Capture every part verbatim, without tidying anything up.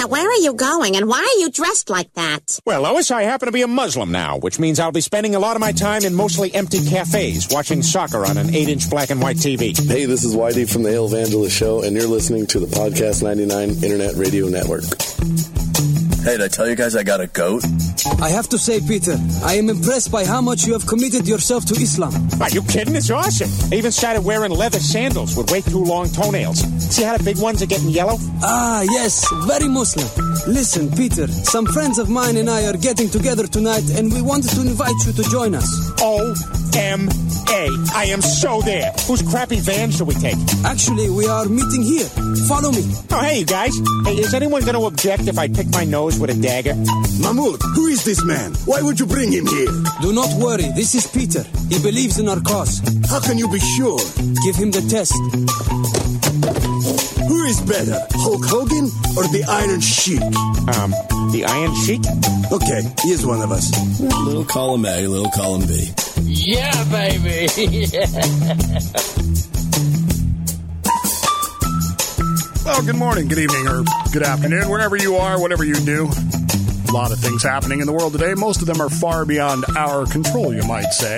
Now, where are you going, and why are you dressed like that? Well, Lois, I happen to be a Muslim now, which means I'll be spending a lot of my time in mostly empty cafes watching soccer on an eight inch black and white T V. Hey, this is Whitey from the Hail Evangelist Show, and you're listening to the Podcast ninety-nine Internet Radio Network. Hey, did I tell you guys I got a goat? I have to say, Peter, I am impressed by how much you have committed yourself to Islam. Are you kidding? It's awesome. I even started wearing leather sandals with way too long toenails. See how the big ones are getting yellow? Ah, yes, very Muslim. Listen, Peter, some friends of mine and I are getting together tonight, and we wanted to invite you to join us. O M A. I am so there. Whose crappy van should we take? Actually, we are meeting here. Follow me. Oh, hey, you guys. Hey, is anyone going to object if I pick my nose with a dagger? Mahmoud, who is this man? Why would you bring him here? Do not worry. This is Peter. He believes in our cause. How can you be sure? Give him the test. Who is better, Hulk Hogan or the Iron Sheik? Um, the Iron Sheik? Okay, he is one of us. Little column A, little column B. Yeah, baby. Well, good morning, good evening, or good afternoon, wherever you are, whatever you do. A lot of things happening in the world today. Most of them are far beyond our control, you might say.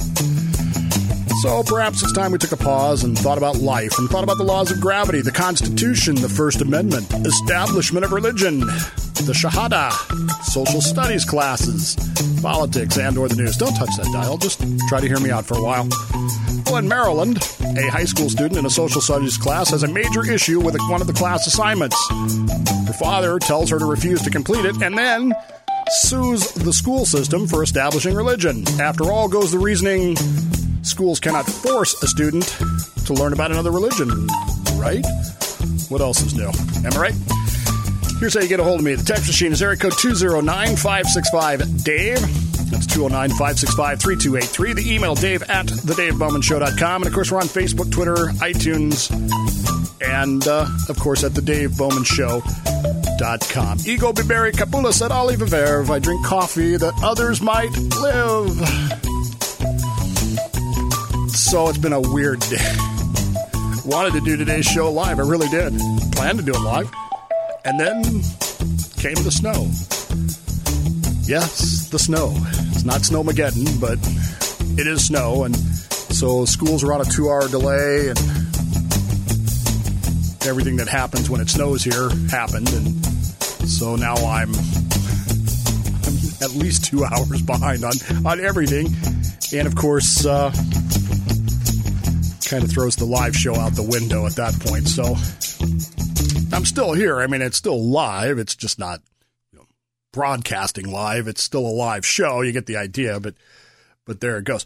So perhaps it's time we took a pause and thought about life and thought about the laws of gravity, the Constitution, the First Amendment, establishment of religion, the Shahada, social studies classes, politics, and or the news. Don't touch that dial. Just try to hear me out for a while. Well, in Maryland, a high school student in a social studies class has a major issue with one of the class assignments. Her father tells her to refuse to complete it and then sues the school system for establishing religion. After all goes the reasoning, schools cannot force a student to learn about another religion, right? What else is new? Am I right? Here's how you get a hold of me. The text machine is area code two oh nine, five six five, Dave. That's two oh nine, five six five, three two eight three. The email, dave at the dave bowman show dot com. And, of course, we're on Facebook, Twitter, iTunes, and, uh, of course, at the dave bowman show dot com. Ego biberi capulas et olive verve. I drink coffee that others might live. So it's been a weird day. Wanted to do today's show live. I really did. Planned to do it live. And then came the snow. Yes, the snow. It's not Snowmageddon, but it is snow. And so schools are on a two-hour delay, and everything that happens when it snows here happened. And so now I'm, I'm at least two hours behind on, on everything. And, of course, uh, kind of throws the live show out the window at that point. So I'm still here. I mean, it's still live. It's just not, you know, broadcasting live. It's still a live show. You get the idea, but but there it goes.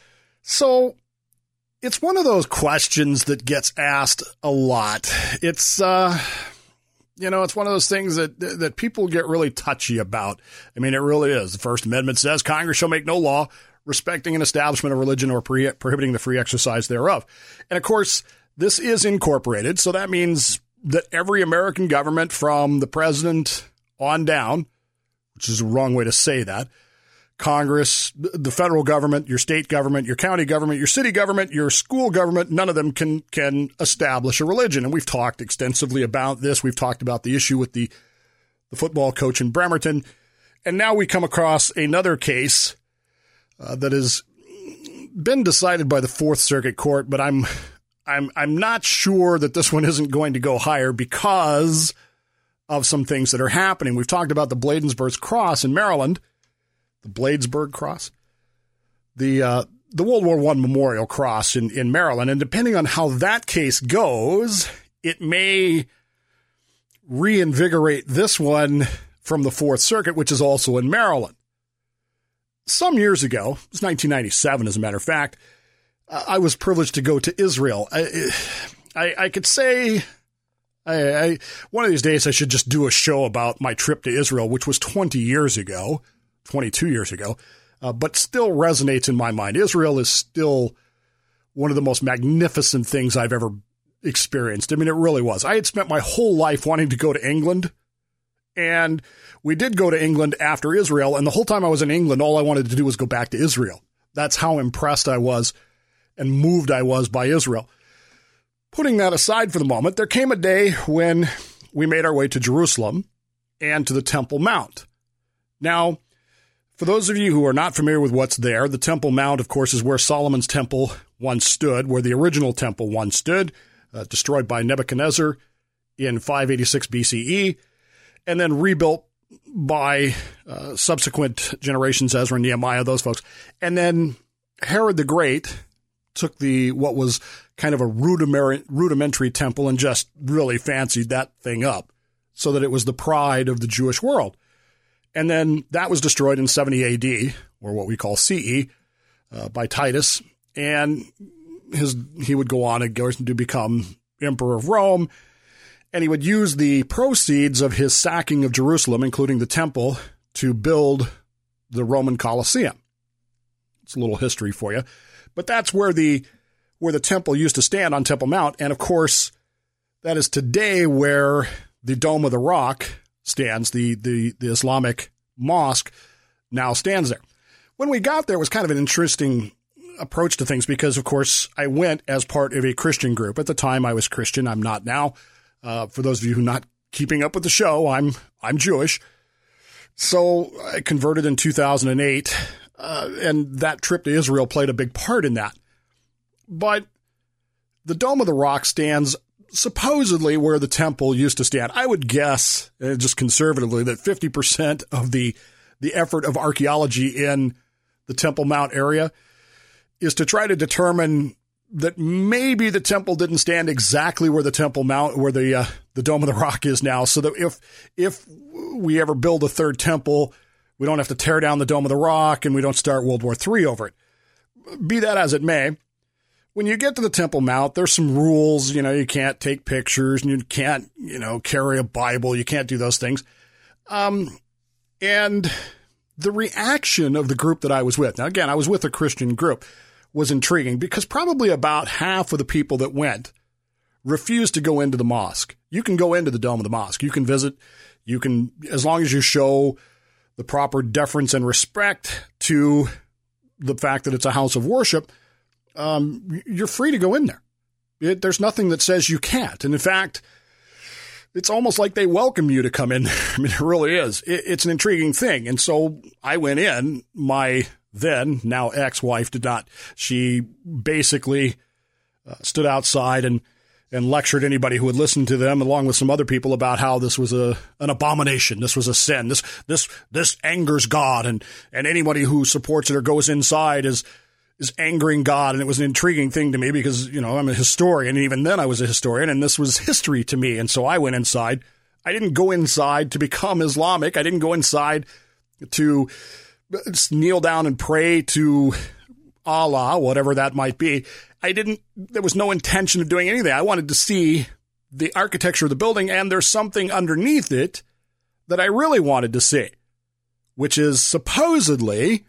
So it's one of those questions that gets asked a lot. It's, uh, you know, it's one of those things that that people get really touchy about. I mean, it really is. The First Amendment says Congress shall make no law respecting an establishment of religion or pre- prohibiting the free exercise thereof. And, of course, this is incorporated, so that means that every American government from the president on down, which is a wrong way to say that, Congress, the federal government, your state government, your county government, your city government, your school government, none of them can can establish a religion. And we've talked extensively about this. We've talked about the issue with the, the football coach in Bremerton. And now we come across another case Uh, that has been decided by the Fourth Circuit Court, but I'm I'm I'm not sure that this one isn't going to go higher because of some things that are happening. We've talked about the Bladensburg Cross in Maryland, the Bladensburg Cross, the uh, the World War One Memorial Cross in, in Maryland, and depending on how that case goes, it may reinvigorate this one from the Fourth Circuit, which is also in Maryland. Some years ago, it was nineteen ninety-seven, as a matter of fact, uh, I was privileged to go to Israel. I, I, I could say, I, I, one of these days I should just do a show about my trip to Israel, which was twenty years ago, twenty-two years ago, uh, but still resonates in my mind. Israel is still one of the most magnificent things I've ever experienced. I mean, it really was. I had spent my whole life wanting to go to England, and we did go to England after Israel, and the whole time I was in England, all I wanted to do was go back to Israel. That's how impressed I was and moved I was by Israel. Putting that aside for the moment, there came a day when we made our way to Jerusalem, and to the Temple Mount. Now, for those of you who are not familiar with what's there, the Temple Mount, of course, is where Solomon's temple once stood, where the original temple once stood, uh, destroyed by Nebuchadnezzar in five eighty-six B C E, and then rebuilt by uh, subsequent generations, Ezra and Nehemiah, those folks. And then Herod the Great took the what was kind of a rudimentary, rudimentary temple and just really fancied that thing up so that it was the pride of the Jewish world. And then that was destroyed in seventy A D, or what we call C E, uh, by Titus. And his he would go on and go to become emperor of Rome. And he would use the proceeds of his sacking of Jerusalem, including the temple, to build the Roman Colosseum. It's a little history for you. But that's where the where the temple used to stand on Temple Mount. And, of course, that is today where the Dome of the Rock stands, the, the, the Islamic mosque now stands there. When we got there, it was kind of an interesting approach to things because, of course, I went as part of a Christian group. At the time, I was Christian. I'm not now. Uh, for those of you who are not keeping up with the show, I'm I'm Jewish. So I converted in two thousand eight, uh, and that trip to Israel played a big part in that. But the Dome of the Rock stands supposedly where the temple used to stand. I would guess, uh, just conservatively, that fifty percent of the, the effort of archaeology in the Temple Mount area is to try to determine that maybe the temple didn't stand exactly where the Temple Mount, where the uh, the Dome of the Rock is now, so that if if we ever build a third temple, we don't have to tear down the Dome of the Rock and we don't start World War Three over it. Be that as it may, when you get to the Temple Mount, there's some rules. You know, you can't take pictures and you can't, you know, carry a Bible. You can't do those things. Um, and the reaction of the group that I was with, now again, I was with a Christian group, was intriguing because probably about half of the people that went refused to go into the mosque. You can go into the Dome of the Mosque. You can visit. You can, as long as you show the proper deference and respect to the fact that it's a house of worship, um, you're free to go in there. It, there's nothing that says you can't. And in fact, it's almost like they welcome you to come in there. I mean, it really is. It, it's an intriguing thing. And so I went in. My then, now ex-wife did not. She basically uh, stood outside and, and lectured anybody who would listen to them, along with some other people, about how this was a an abomination. This was a sin. This this this angers God, and and anybody who supports it or goes inside is is angering God. And it was an intriguing thing to me because, you know, I'm a historian, and even then I was a historian, and this was history to me. And so I went inside. I didn't go inside to become Islamic. I didn't go inside to kneel down and pray to Allah, whatever that might be. I didn't, there was no intention of doing anything. I wanted to see the architecture of the building, and there's something underneath it that I really wanted to see, which is supposedly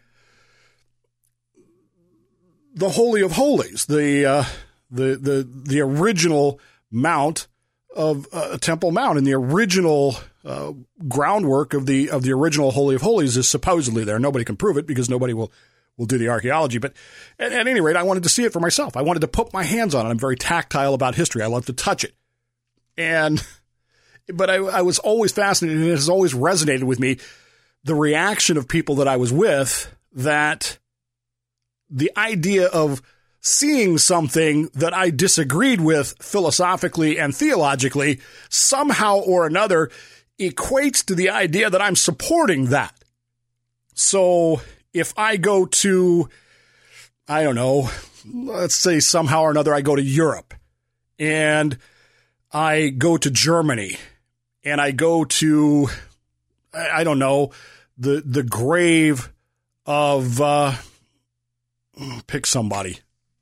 the Holy of Holies, the uh, the the the original mount of uh, Temple Mount, and the original uh, groundwork of the of the original Holy of Holies is supposedly there. Nobody can prove it because nobody will will do the archaeology. But at, at any rate, I wanted to see it for myself. I wanted to put my hands on it. I'm very tactile about history. I love to touch it. And but I, I was always fascinated, and it has always resonated with me, the reaction of people that I was with, that the idea of seeing something that I disagreed with philosophically and theologically somehow or another equates to the idea that I'm supporting that. So if I go to, I don't know, let's say somehow or another I go to Europe, and I go to Germany, and I go to, I don't know, the the grave of, uh, pick somebody.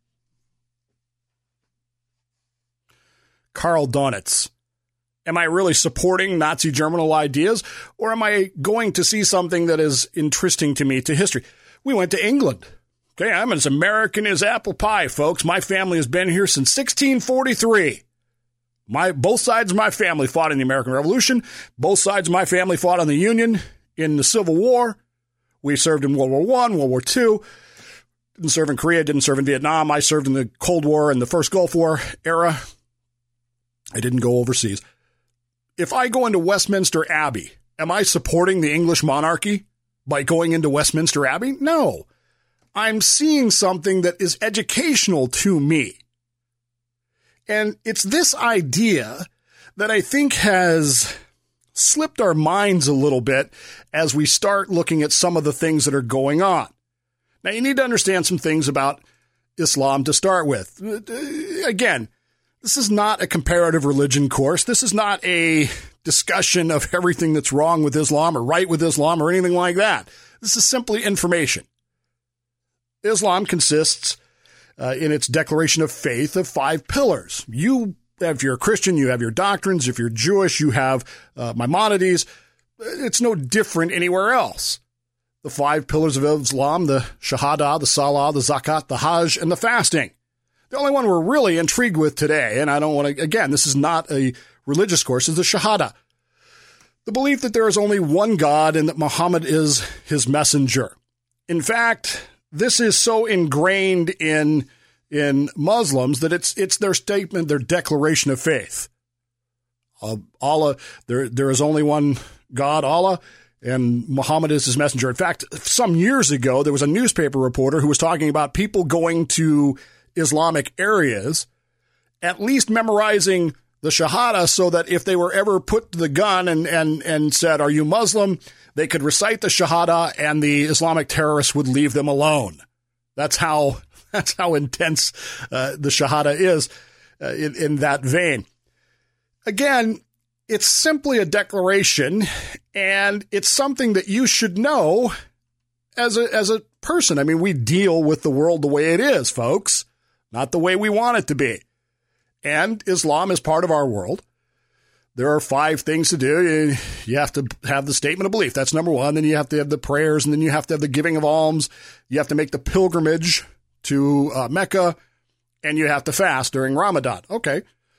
Karl Donitz. Am I really supporting Nazi germinal ideas, or am I going to see something that is interesting to me to history? We went to England. Okay, I'm as American as apple pie, folks. My family has been here since sixteen forty-three. My both sides of my family fought in the American Revolution. Both sides of my family fought in the Union in the Civil War. We served in World War One, World War Two. Didn't serve in Korea, didn't serve in Vietnam. I served in the Cold War and the first Gulf War era. I didn't go overseas. If I go into Westminster Abbey Am I supporting the English monarchy by going into Westminster Abbey? No. I'm seeing something that is educational to me. And it's this idea that I think has slipped our minds a little bit as we start looking at some of the things that are going on. Now, you need to understand some things about Islam to start with. Again, this is not a comparative religion course. This is not a discussion of everything that's wrong with Islam or right with Islam or anything like that. This is simply information. Islam consists, uh, in its declaration of faith, of five pillars. You, if you're a Christian, you have your doctrines. If you're Jewish, you have uh, Maimonides. It's no different anywhere else. The five pillars of Islam, the Shahada, the Salah, the Zakat, the Hajj, and the fasting. The only one we're really intrigued with today, and I don't want to, again, this is not a religious course, is the Shahada. The belief that there is only one God and that Muhammad is his messenger. In fact, this is so ingrained in, in Muslims that it's, it's their statement, their declaration of faith. Uh, Allah, there, there is only one God, Allah, and Muhammad is his messenger. In fact, some years ago, there was a newspaper reporter who was talking about people going to Islamic areas, at least memorizing the Shahada so that if they were ever put to the gun and, and, and said, "Are you Muslim?" they could recite the Shahada and the Islamic terrorists would leave them alone. That's how, that's how intense uh, the Shahada is uh, in, in that vein. Again, it's simply a declaration, and it's something that you should know as a, as a person. I mean, we deal with the world the way it is, folks, not the way we want it to be. And Islam is part of our world. There are five things to do. You have to have the statement of belief. That's number one. Then you have to have the prayers, and then you have to have the giving of alms. You have to make the pilgrimage to uh, Mecca, and you have to fast during Ramadan. Okay.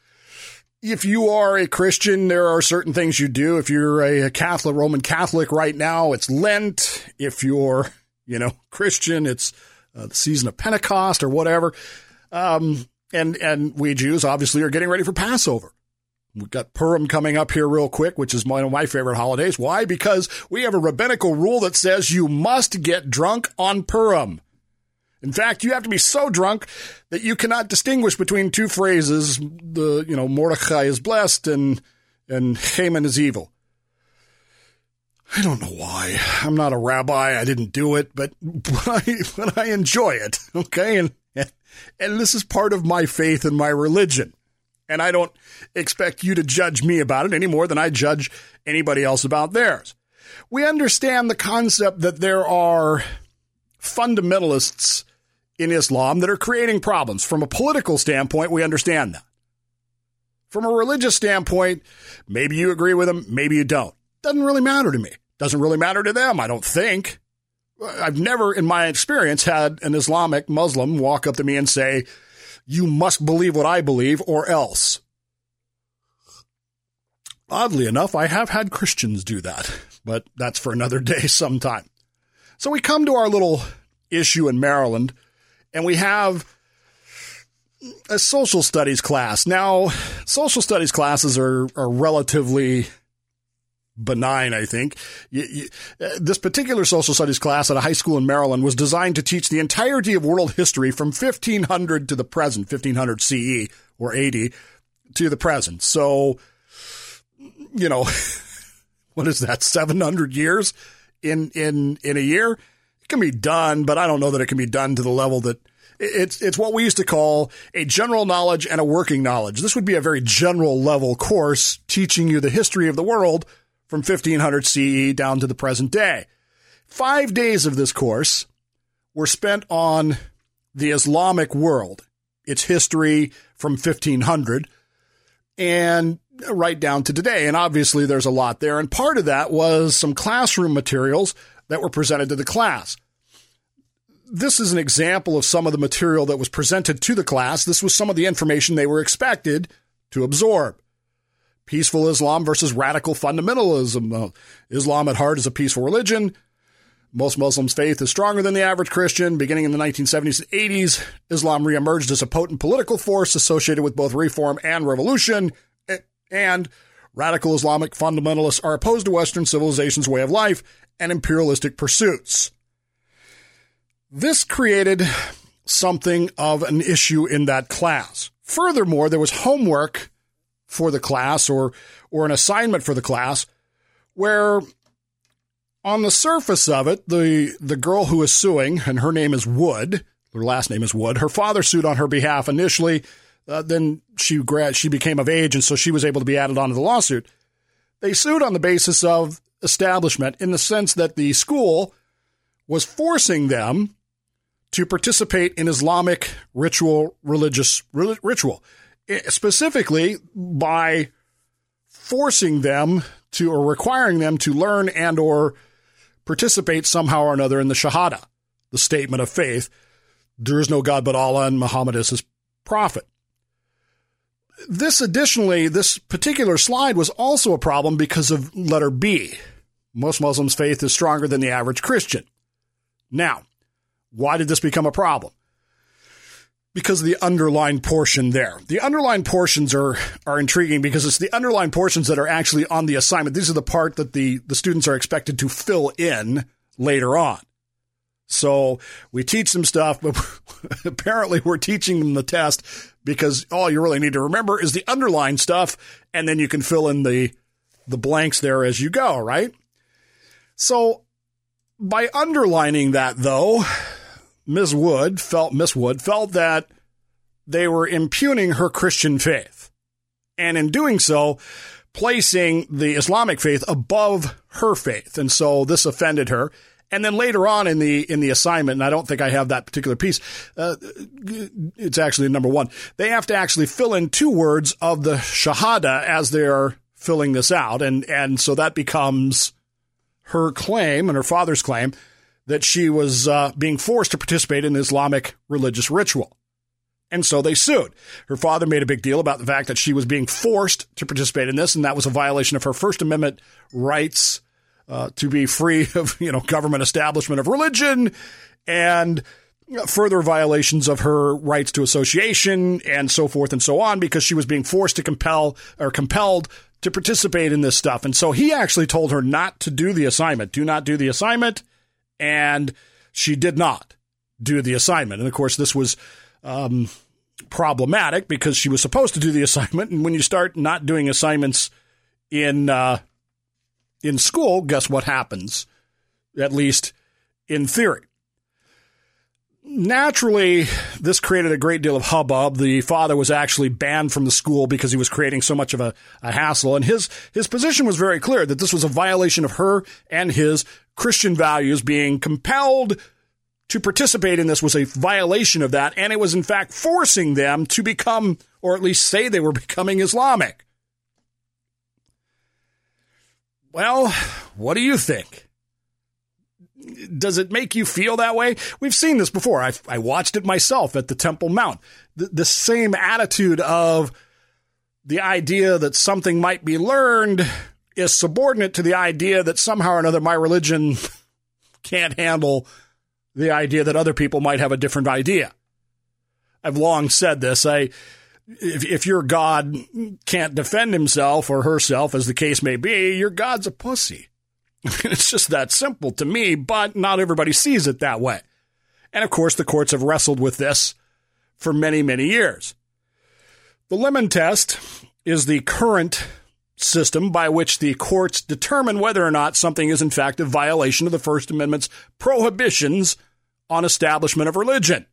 If you are a Christian, there are certain things you do. If you're a Catholic, Roman Catholic right now, it's Lent. If you're, you know, Christian, it's uh, the season of Pentecost or whatever. Um, and, and we Jews obviously are getting ready for Passover. We've got Purim coming up here real quick, which is one of my favorite holidays. Why? Because we have a rabbinical rule that says you must get drunk on Purim. In fact, you have to be so drunk that you cannot distinguish between two phrases. The, you know, Mordechai is blessed and, and Haman is evil. I don't know why. I'm not a rabbi. I didn't do it, but, but, I, but I enjoy it. Okay. And, and this is part of my faith and my religion. And I don't expect you to judge me about it any more than I judge anybody else about theirs. We understand the concept that there are fundamentalists in Islam that are creating problems. From a political standpoint, we understand that. From a religious standpoint, maybe you agree with them, maybe you don't. Doesn't really matter to me. Doesn't really matter to them, I don't think. I've never, in my experience, had an Islamic Muslim walk up to me and say, "You must believe what I believe or else." Oddly enough, I have had Christians do that, but that's for another day sometime. So we come to our little issue in Maryland, and we have a social studies class. Now, social studies classes are, are relatively benign, I think. You, you, uh, this particular social studies class at a high school in Maryland was designed to teach the entirety of world history from fifteen hundred to the present, fifteen hundred C E or A D to the present. So, you know, what is that, seven hundred years in, in, in a year? It can be done, but I don't know that it can be done to the level that it's, it's what we used to call a general knowledge and a working knowledge. This would be a very general level course teaching you the history of the world from fifteen hundred C E down to the present day. Five days of this course were spent on the Islamic world, its history from fifteen hundred and right down to today. And obviously there's a lot there. And part of that was some classroom materials that were presented to the class. This is an example of some of the material that was presented to the class. This was some of the information they were expected to absorb. Peaceful Islam versus radical fundamentalism. Uh, Islam at heart is a peaceful religion. Most Muslims' faith is stronger than the average Christian. Beginning in the nineteen seventies and eighties, Islam reemerged as a potent political force associated with both reform and revolution. And Radical Islamic fundamentalists are opposed to Western civilization's way of life and imperialistic pursuits. This created something of an issue in that class. Furthermore, there was homework for the class or, or an assignment for the class where on the surface of it, the, the girl who is suing, and her name is Wood, her last name is Wood, her father sued on her behalf initially. Uh, then she grad- she became of age, and so she was able to be added onto the lawsuit. They sued on the basis of establishment in the sense that the school was forcing them to participate in Islamic ritual, religious ri- ritual, specifically by forcing them to or requiring them to learn and or participate somehow or another in the Shahada, the statement of faith. There is no God but Allah, and Muhammad is his prophet. This additionally, this particular slide was also a problem because of letter B. Most Muslims' faith is stronger than the average Christian. Now, why did this become a problem? Because of the underlined portion there. The underlined portions are, are intriguing because it's the underlined portions that are actually on the assignment. These are the part that the, the students are expected to fill in later on. So we teach them stuff, but apparently we're teaching them the test because all you really need to remember is the underlined stuff, and then you can fill in the the blanks there as you go, right? So by underlining that, though, Miz Wood felt Miss Wood felt that they were impugning her Christian faith, and in doing so, placing the Islamic faith above her faith, and so this offended her. And then later on in the in the assignment, and I don't think I have that particular piece, uh, it's actually number one. They have to actually fill in two words of the Shahada as they're filling this out. And, and so that becomes her claim and her father's claim that she was uh, being forced to participate in the Islamic religious ritual. And so they sued. Her father made a big deal about the fact that she was being forced to participate in this, and that was a violation of her First Amendment rights Uh, to be free of, you know, government establishment of religion, and further violations of her rights to association and so forth and so on, because she was being forced to compel or compelled to participate in this stuff. And so he actually told her not to do the assignment, do not do the assignment. And she did not do the assignment. And of course, this was um, problematic because she was supposed to do the assignment. And when you start not doing assignments in, uh, in school, guess what happens? At least in theory. Naturally, this created a great deal of hubbub. The father was actually banned from the school because he was creating so much of a, a hassle. And his, his position was very clear that this was a violation of her and his Christian values. Being compelled to participate in this was a violation of that. And it was, in fact, forcing them to become, or at least say they were becoming Islamic. Well, what do you think? Does it make you feel that way? We've seen this before. I, I watched it myself at the Temple Mount. The, the same attitude of the idea that something might be learned is subordinate to the idea that somehow or another my religion can't handle the idea that other people might have a different idea. I've long said this. I... If, if your God can't defend himself or herself, as the case may be, your God's a pussy. It's just that simple to me, but not everybody sees it that way. And of course, the courts have wrestled with this for many, many years. The Lemon Test is the current system by which the courts determine whether or not something is in fact a violation of the First Amendment's prohibitions on establishment of religion.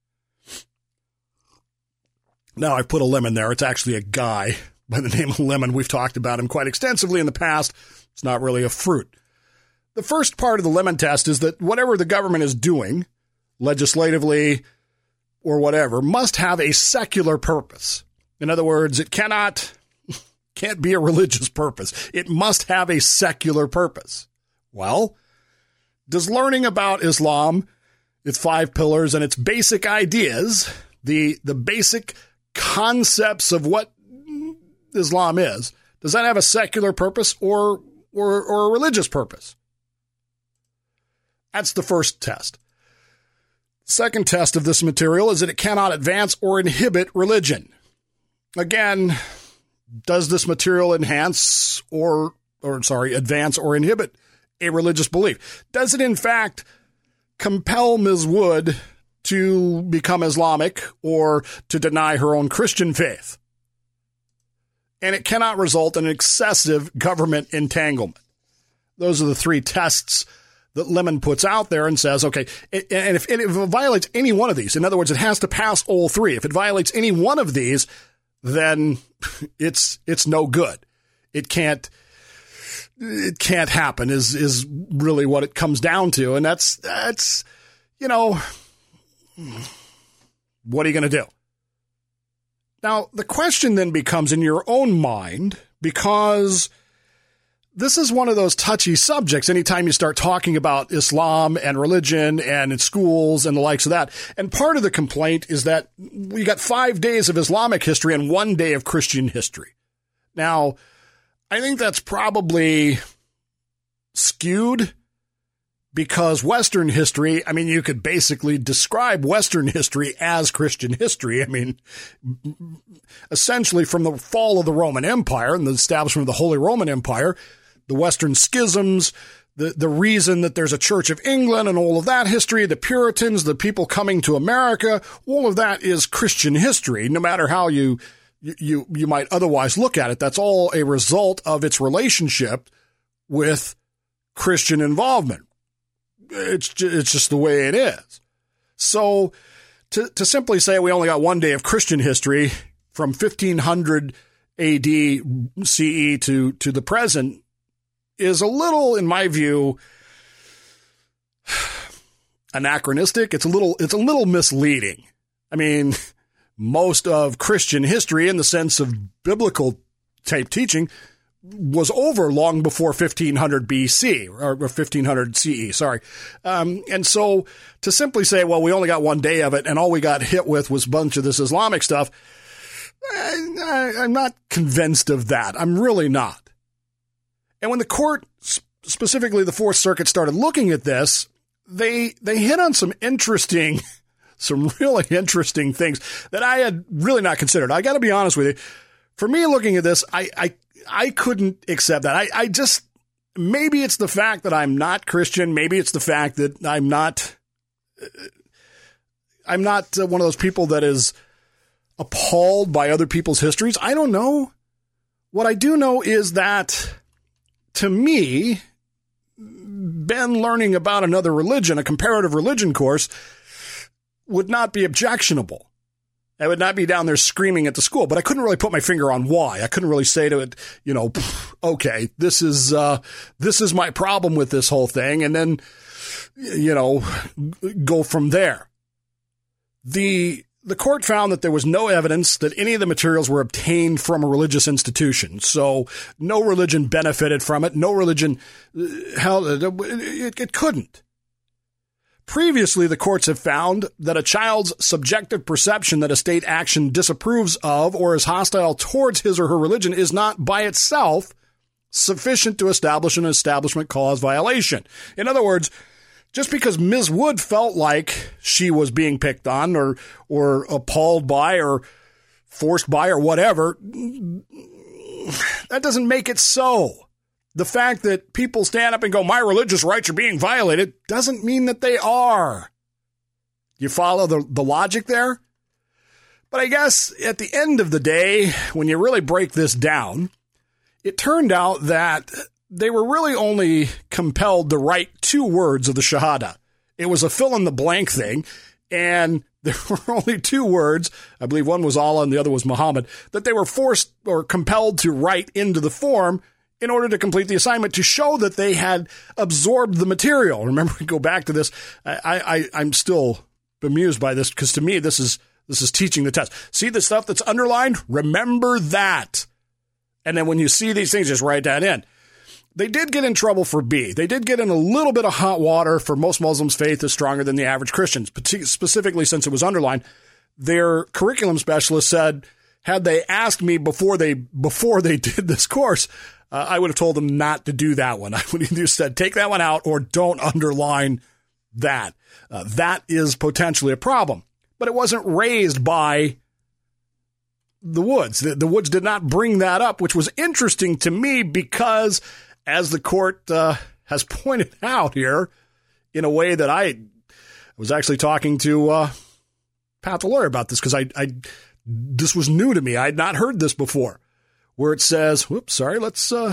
Now, I've put a lemon there. It's actually a guy by the name of Lemon. We've talked about him quite extensively in the past. It's not really a fruit. The first part of the Lemon Test is that whatever the government is doing, legislatively or whatever, must have a secular purpose. In other words, it cannot, can't be a religious purpose. It must have a secular purpose. Well, does learning about Islam, its five pillars and its basic ideas, the, the basic concepts of what Islam is, does that have a secular purpose or, or, or a religious purpose? That's the first test. Second test of this material is that it cannot advance or inhibit religion. Again, does this material enhance or, or sorry, advance or inhibit a religious belief? Does it, in fact, compel Miz Wood to become Islamic or to deny her own Christian faith? And it cannot result in excessive government entanglement. Those are the three tests that Lemon puts out there and says, okay, and if, and if it violates any one of these, in other words, it has to pass all three. If it violates any one of these, then it's it's no good. It can't it can't happen is is really what it comes down to. And that's that's you know, what are you going to do? Now, the question then becomes in your own mind, because this is one of those touchy subjects anytime you start talking about Islam and religion and in schools and the likes of that. And part of the complaint is that we got five days of Islamic history and one day of Christian history. Now, I think that's probably skewed because Western history, I mean, you could basically describe Western history as Christian history. I mean, essentially from the fall of the Roman Empire and the establishment of the Holy Roman Empire, the Western schisms, the, the reason that there's a Church of England and all of that history, the Puritans, the people coming to America, all of that is Christian history, no matter how you, you, you might otherwise look at it. That's all a result of its relationship with Christian involvement. It's just, it's just the way it is. So to, to simply say we only got one day of Christian history from fifteen hundred A D C E to, to the present is a little, in my view, anachronistic. It's a little, it's a little misleading. I mean, most of Christian history in the sense of biblical type teaching was over long before fifteen hundred B C or fifteen hundred C E. Sorry. Um, and so to simply say, well, we only got one day of it and all we got hit with was a bunch of this Islamic stuff. I, I, I'm not convinced of that. I'm really not. And when the court, specifically the Fourth Circuit, started looking at this, they, they hit on some interesting, some really interesting things that I had really not considered. I got to be honest with you. For me, looking at this, I, I, I couldn't accept that. I, I just, maybe it's the fact that I'm not Christian. Maybe it's the fact that I'm not, I'm not one of those people that is appalled by other people's histories. I don't know. What I do know is that, to me, Ben learning about another religion, a comparative religion course, would not be objectionable. I would not be down there screaming at the school, but I couldn't really put my finger on why. I couldn't really say to it, you know, okay, this is, uh, this is my problem with this whole thing. And then, you know, go from there. The, the court found that there was no evidence that any of the materials were obtained from a religious institution. So no religion benefited from it. No religion, hell, it, it couldn't. Previously, the courts have found that a child's subjective perception that a state action disapproves of or is hostile towards his or her religion is not by itself sufficient to establish an establishment clause violation. In other words, just because Miz Wood felt like she was being picked on or or appalled by or forced by or whatever, that doesn't make it so. The fact that people stand up and go, my religious rights are being violated, doesn't mean that they are. You follow the, the logic there? But I guess at the end of the day, when you really break this down, it turned out that they were really only compelled to write two words of the Shahada. It was a fill-in-the-blank thing, and there were only two words, I believe one was Allah and the other was Muhammad, that they were forced or compelled to write into the form in order to complete the assignment to show that they had absorbed the material. Remember, we go back to this. I, I, I'm still bemused by this because to me, this is this is teaching the test. See the stuff that's underlined? Remember that. And then when you see these things, just write that in. They did get in trouble for B. They did get in a little bit of hot water for most Muslims' faith is stronger than the average Christians, specifically since it was underlined. Their curriculum specialist said, had they asked me before they before they did this course, uh, I would have told them not to do that one. I would have either said, take that one out or don't underline that. Uh, that is potentially a problem. But it wasn't raised by the Woods. The, the Woods did not bring that up, which was interesting to me because, as the court uh, has pointed out here, in a way that I was actually talking to uh, Pat the lawyer about this because I, I this was new to me. I had not heard this before, where it says, whoops, sorry, let's, uh,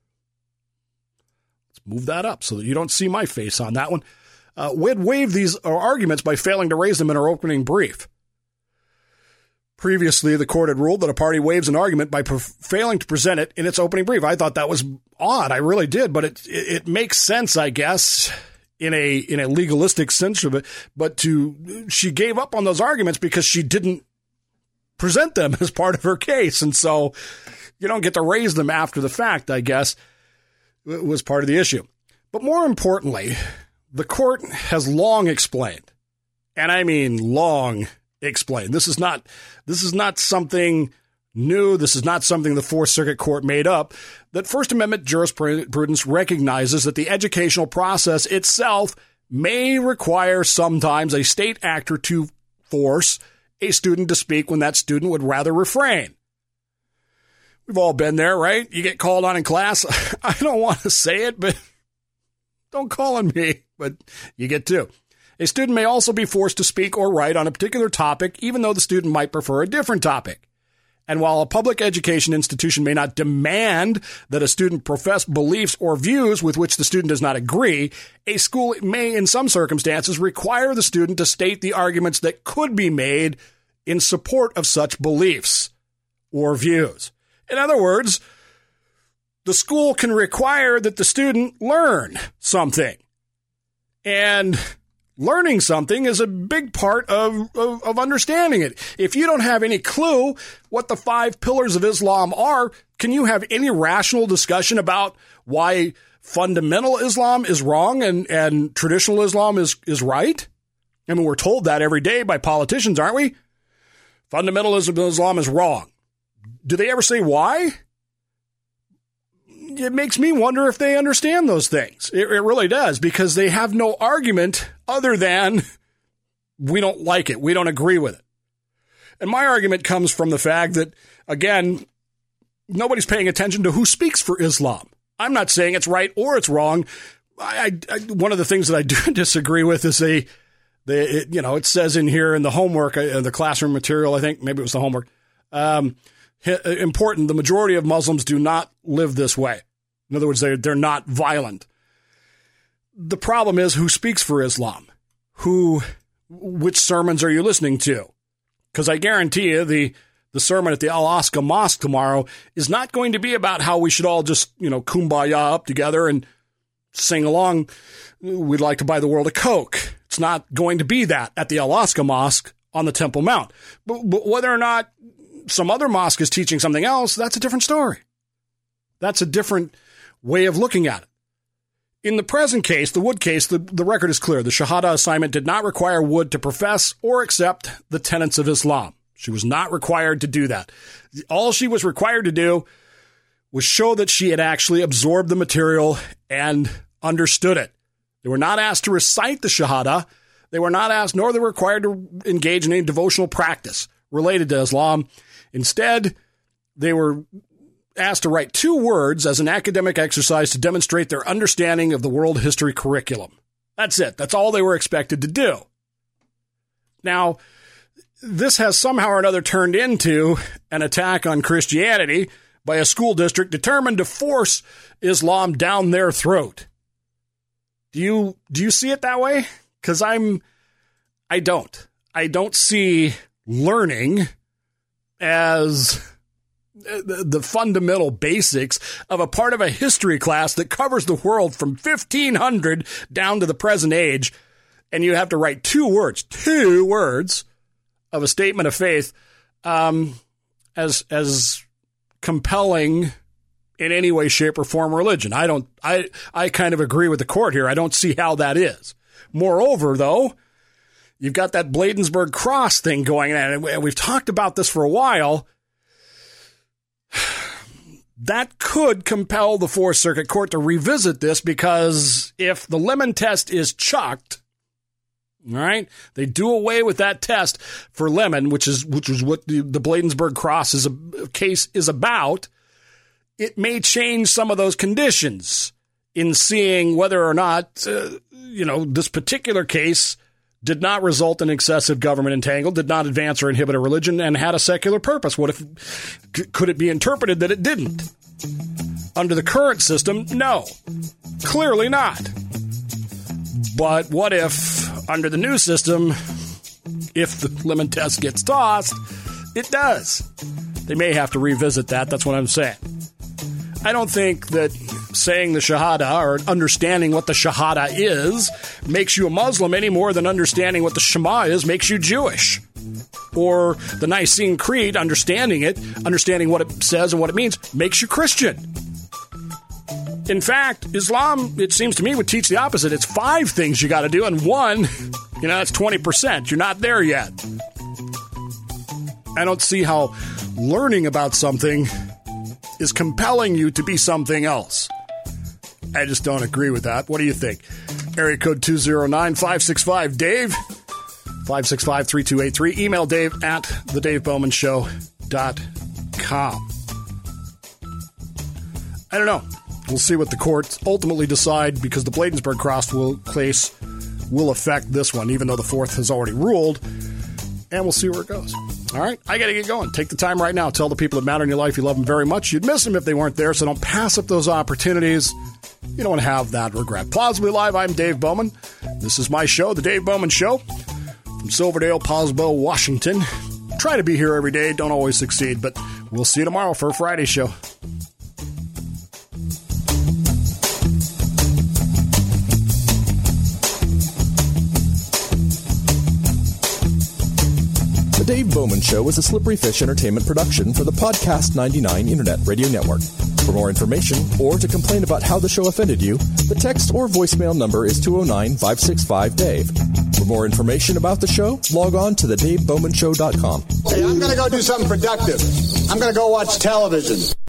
let's move that up so that you don't see my face on that one. Uh, Wyd waived these arguments by failing to raise them in her opening brief. Previously, the court had ruled that a party waives an argument by pre- failing to present it in its opening brief. I thought that was odd. I really did, but it, it it makes sense, I guess, in a in a legalistic sense of it. But to she gave up on those arguments because she didn't present them as part of her case, and so you don't get to raise them after the fact, I guess, was part of the issue. But more importantly, the court has long explained, and I mean long explained. This is not this is not something new. This is not something the Fourth Circuit Court made up. That First Amendment jurisprudence recognizes that the educational process itself may require sometimes a state actor to force a student to speak when that student would rather refrain. We've all been there, right? You get called on in class. I don't want to say it, but don't call on me, but you get to. A student may also be forced to speak or write on a particular topic, even though the student might prefer a different topic. And while a public education institution may not demand that a student profess beliefs or views with which the student does not agree, a school may, in some circumstances, require the student to state the arguments that could be made in support of such beliefs or views. In other words, the school can require that the student learn something. And learning something is a big part of, of, of understanding it. If you don't have any clue what the five pillars of Islam are, can you have any rational discussion about why fundamental Islam is wrong and, and traditional Islam is, is right? I mean, we're told that every day by politicians, aren't we? Fundamentalism of Islam is wrong. Do they ever say why? It makes me wonder if they understand those things. It, it really does, because they have no argument other than we don't like it. We don't agree with it. And my argument comes from the fact that, again, nobody's paying attention to who speaks for Islam. I'm not saying it's right or it's wrong. I, I, one of the things that I do disagree with is a, the, it, you know, it says in here in the homework, uh, the classroom material, I think maybe it was the homework, um, important, the majority of Muslims do not live this way. In other words, they're, they're not violent. The problem is who speaks for Islam? Who, which sermons are you listening to? Because I guarantee you the, the sermon at the Al-Aqsa Mosque tomorrow is not going to be about how we should all just, you know, kumbaya up together and sing along. We'd like to buy the world a Coke. It's not going to be that at the Al-Aqsa Mosque on the Temple Mount. But, but whether or not some other mosque is teaching something else, that's a different story. That's a different way of looking at it. In the present case, the Wood case, the, the record is clear. The Shahada assignment did not require Wood to profess or accept the tenets of Islam. She was not required to do that. All she was required to do was show that she had actually absorbed the material and understood it. They were not asked to recite the Shahada. They were not asked, nor they were required to engage in any devotional practice related to Islam. Instead, they were asked to write two words as an academic exercise to demonstrate their understanding of the world history curriculum. That's it. That's all they were expected to do. Now, this has somehow or another turned into an attack on Christianity by a school district determined to force Islam down their throat. Do you, do you see it that way? Because I'm, I don't. I don't see learning as the, the fundamental basics of a part of a history class that covers the world from fifteen hundred down to the present age, and you have to write two words, two words of a statement of faith um, as as compelling in any way, shape, or form religion. I don't. I I kind of agree with the court here. I don't see how that is. Moreover, though, you've got that Bladensburg Cross thing going on, and we've talked about this for a while. That could compel the Fourth Circuit Court to revisit this, because if the lemon test is chucked, All right, they do away with that test for Lemon, which is which is what the, the Bladensburg Cross is a case is about. It may change some of those conditions in seeing whether or not uh, you know this particular case did not result in excessive government entangle, did not advance or inhibit a religion, and had a secular purpose. What if c- could it be interpreted that it didn't? Under the current system, no, clearly not. But what if, under the new system, if the Lemon test gets tossed, it does? They may have to revisit that. That's what I'm saying. I don't think that saying the Shahada or understanding what the Shahada is makes you a Muslim any more than understanding what the Shema is makes you Jewish. Or the Nicene Creed, understanding it, understanding what it says and what it means, makes you Christian. In fact, Islam, it seems to me, would teach the opposite. It's five things you got to do, and one, you know, that's twenty percent. You're not there yet. I don't see how learning about something is compelling you to be something else. I just don't agree with that. What do you think? Area code two oh nine, five six five, Dave, five six five, three two eight three. Email Dave at the dave bowman show dot com. I don't know. We'll see what the courts ultimately decide, because the Bladensburg Cross will, case will affect this one, even though the fourth has already ruled. And we'll see where it goes. All right, I got to get going. Take the time right now. Tell the people that matter in your life you love them very much. You'd miss them if they weren't there, so don't pass up those opportunities. You don't want to have that regret. Plausibly Live, I'm Dave Bowman. This is my show, The Dave Bowman Show, from Silverdale, Posbo, Washington. Try to be here every day. Don't always succeed, but we'll see you tomorrow for a Friday show. The Dave Bowman Show is a Slippery Fish Entertainment production for the Podcast ninety-nine Internet Radio Network. For more information or to complain about how the show offended you, the text or voicemail number is two oh nine, five six five, Dave. For more information about the show, log on to the dave bowman show dot com. Hey, I'm going to go do something productive. I'm going to go watch television.